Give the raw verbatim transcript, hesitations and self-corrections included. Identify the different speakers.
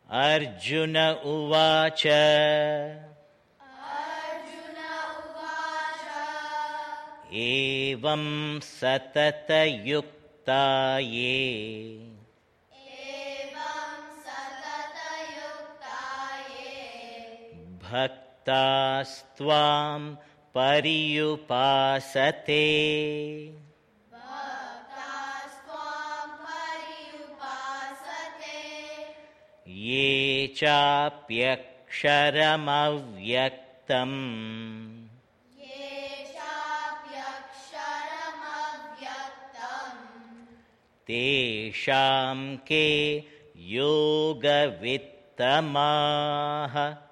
Speaker 1: अर्जुन उवाच
Speaker 2: अर्जुन उवाच
Speaker 1: एवं सततयुक्ता ये
Speaker 2: एवं सततयुक्ता ये
Speaker 1: भक्तास्त्वां पर्युपासते
Speaker 2: भक्तास्त्वां पर्युपासते
Speaker 1: ये चाप्यक्षरमव्यक्तम्
Speaker 2: ये चाप्यक्षरमव्यक्तम्
Speaker 1: तेषां के योगवित्तमाः।